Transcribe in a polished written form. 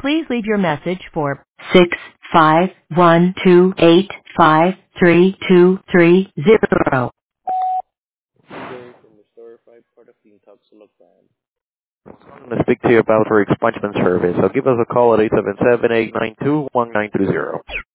Please leave your message for 65128532330. Jerry from Restore 5, part of the Intoxilog brand. I'm going to speak to you about our expungement service. So give us a call at 877-892-1920.